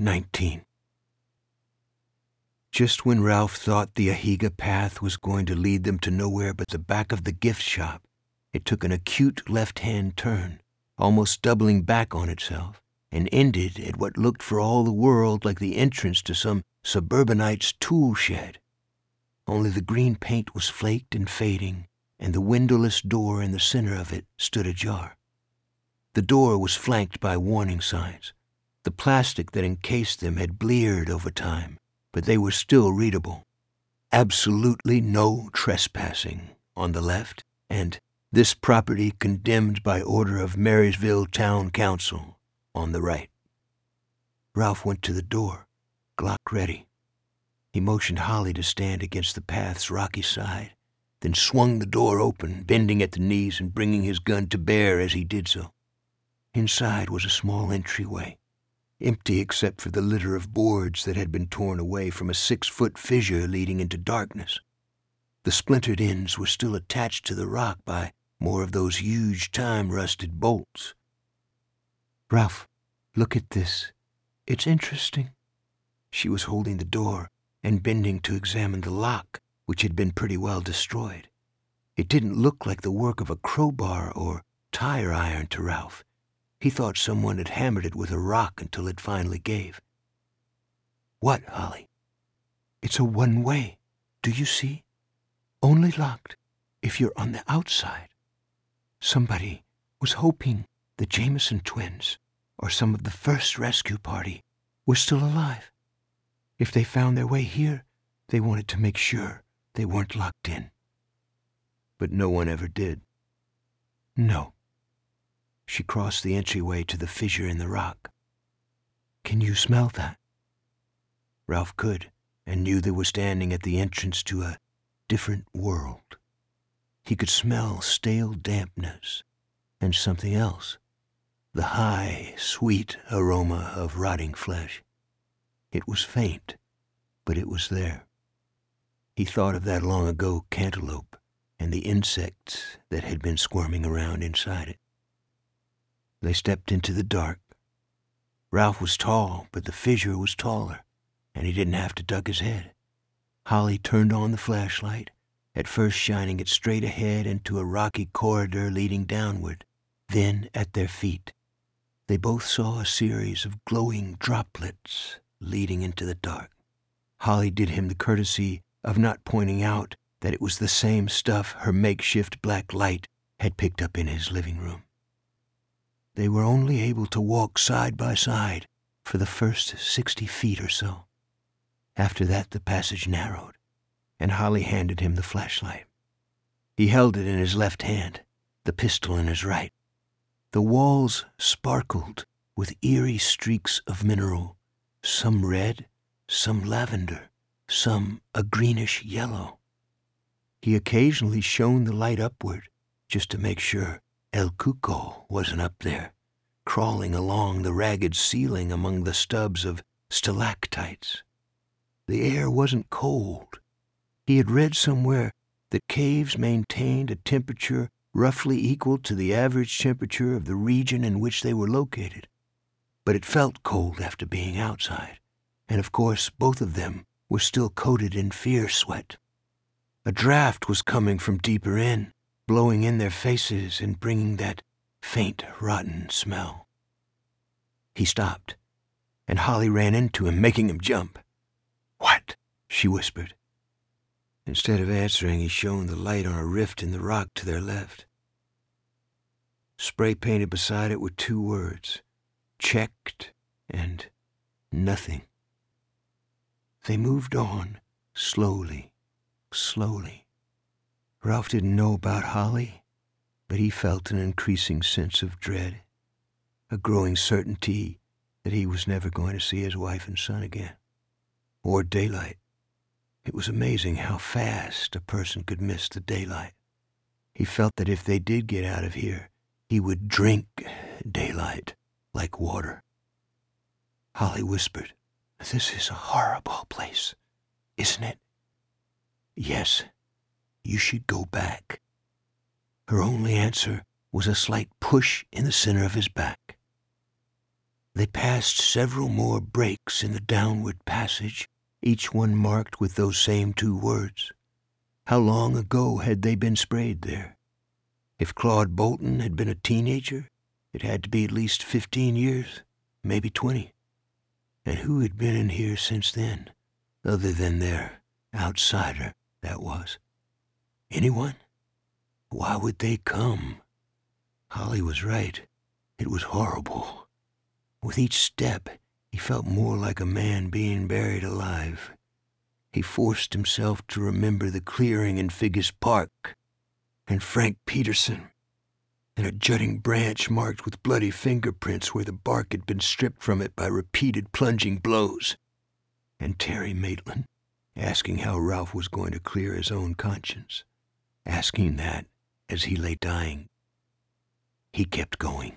19. Just when Ralph thought the Ahiga path was going to lead them to nowhere but the back of the gift shop, it took an acute left-hand turn, almost doubling back on itself, and ended at what looked for all the world like the entrance to some suburbanite's tool shed. Only the green paint was flaked and fading, and the windowless door in the center of it stood ajar. The door was flanked by warning signs. The plastic that encased them had bleared over time, but they were still readable. Absolutely no trespassing on the left, and this property condemned by order of Marysville Town Council on the right. Ralph went to the door, Glock ready. He motioned Holly to stand against the path's rocky side, then swung the door open, bending at the knees and bringing his gun to bear as he did so. Inside was a small entryway, empty except for the litter of boards that had been torn away from a 6-foot fissure leading into darkness. The splintered ends were still attached to the rock by more of those huge time-rusted bolts. "Ralph, look at this. It's interesting." She was holding the door and bending to examine the lock, which had been pretty well destroyed. It didn't look like the work of a crowbar or tire iron to Ralph. He thought someone had hammered it with a rock until it finally gave. "What, Holly?" "It's a one-way. Do you see? Only locked if you're on the outside. Somebody was hoping the Jameson twins, or some of the first rescue party, were still alive. If they found their way here, they wanted to make sure they weren't locked in." "But no one ever did." "No." She crossed the entryway to the fissure in the rock. "Can you smell that?" Ralph could, and knew they were standing at the entrance to a different world. He could smell stale dampness and something else, the high, sweet aroma of rotting flesh. It was faint, but it was there. He thought of that long-ago cantaloupe and the insects that had been squirming around inside it. They stepped into the dark. Ralph was tall, but the fissure was taller, and he didn't have to duck his head. Holly turned on the flashlight, at first shining it straight ahead into a rocky corridor leading downward, then at their feet. They both saw a series of glowing droplets leading into the dark. Holly did him the courtesy of not pointing out that it was the same stuff her makeshift black light had picked up in his living room. They were only able to walk side by side for the first 60 feet or so. After that, the passage narrowed, and Holly handed him the flashlight. He held it in his left hand, the pistol in his right. The walls sparkled with eerie streaks of mineral, some red, some lavender, some a greenish yellow. He occasionally shone the light upward, just to make sure El Cuco wasn't up there, crawling along the ragged ceiling among the stubs of stalactites. The air wasn't cold. He had read somewhere that caves maintained a temperature roughly equal to the average temperature of the region in which they were located. But it felt cold after being outside, and of course both of them were still coated in fear sweat. A draft was coming from deeper in, blowing in their faces and bringing that faint, rotten smell. He stopped, and Holly ran into him, making him jump. "What?" she whispered. Instead of answering, he shone the light on a rift in the rock to their left. Spray-painted beside it were 2 words, "checked" and "nothing." They moved on, slowly. Ralph didn't know about Holly, but he felt an increasing sense of dread, a growing certainty that he was never going to see his wife and son again, or daylight. It was amazing how fast a person could miss the daylight. He felt that if they did get out of here, he would drink daylight like water. Holly whispered, "This is a horrible place, isn't it?" "Yes, you should go back." Her only answer was a slight push in the center of his back. They passed several more breaks in the downward passage, each one marked with those same 2 words. How long ago had they been sprayed there? If Claude Bolton had been a teenager, it had to be at least 15 years, maybe 20. And who had been in here since then, other than their outsider, that was? Anyone? Why would they come? Holly was right. It was horrible. With each step, he felt more like a man being buried alive. He forced himself to remember the clearing in Figgis Park, and Frank Peterson, and a jutting branch marked with bloody fingerprints where the bark had been stripped from it by repeated plunging blows, and Terry Maitland, asking how Ralph was going to clear his own conscience, asking that as he lay dying. He kept going.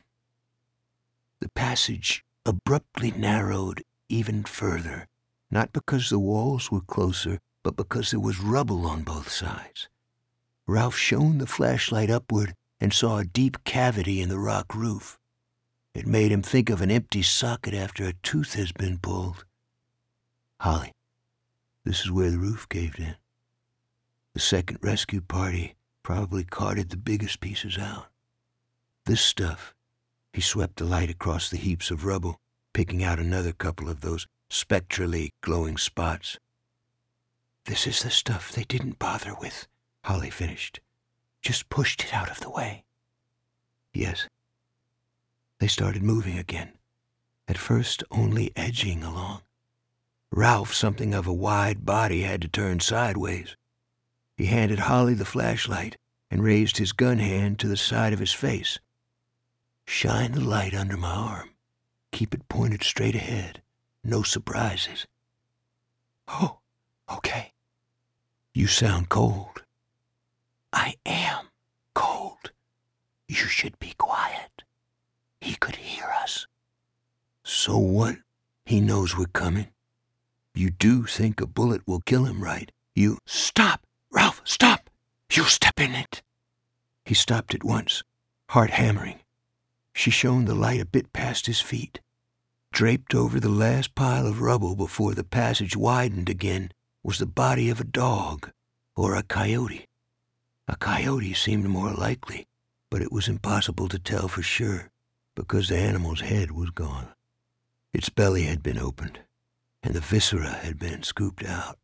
The passage abruptly narrowed even further, not because the walls were closer, but because there was rubble on both sides. Ralph shone the flashlight upward and saw a deep cavity in the rock roof. It made him think of an empty socket after a tooth has been pulled. Holly, this is where the roof caved in. The second rescue party probably carted the biggest pieces out. This stuff, he swept the light across the heaps of rubble, picking out another couple of those spectrally glowing spots. This is the stuff they didn't bother with, Holly finished. Just pushed it out of the way. Yes. They started moving again, at first only edging along. Ralph, something of a wide body, had to turn sideways. He handed Holly the flashlight and raised his gun hand to the side of his face. Shine the light under my arm. Keep it pointed straight ahead. No surprises. Oh, okay. You sound cold. I am cold. You should be quiet. He could hear us. So what? He knows we're coming. You do think a bullet will kill him, right? You... Stop! Ralph, stop! You step in it! He stopped at once, heart hammering. She shone the light a bit past his feet. Draped over the last pile of rubble before the passage widened again was the body of a dog, or a coyote. A coyote seemed more likely, but it was impossible to tell for sure, because the animal's head was gone. Its belly had been opened, and the viscera had been scooped out.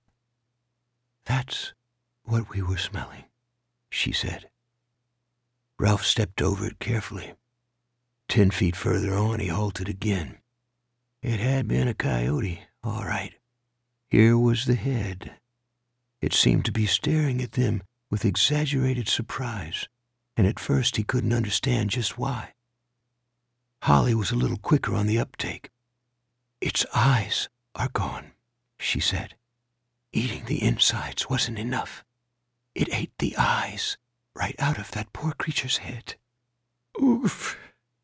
That's what we were smelling, she said. Ralph stepped over it carefully. 10 feet further on, he halted again. It had been a coyote, all right. Here was the head. It seemed to be staring at them with exaggerated surprise, and at first he couldn't understand just why. Holly was a little quicker on the uptake. Its eyes are gone, she said. Eating the insides wasn't enough. It ate the eyes right out of that poor creature's head. Oof.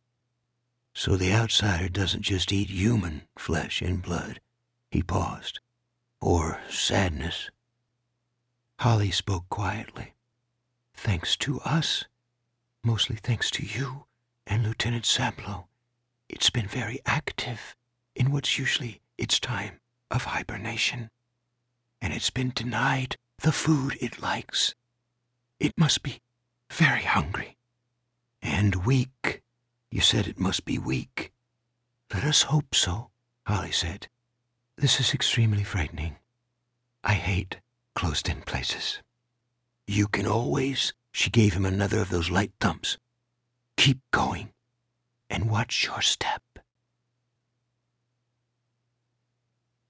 So the outsider doesn't just eat human flesh and blood. He paused. Or sadness. Holly spoke quietly. Thanks to us. Mostly thanks to you and Lieutenant Saplow. It's been very active in what's usually its time of hibernation. And it's been denied the food it likes. It must be very hungry. And weak. You said it must be weak. Let us hope so, Holly said. This is extremely frightening. I hate closed-in places. You can always, she gave him another of those light thumps. Keep going, and watch your step.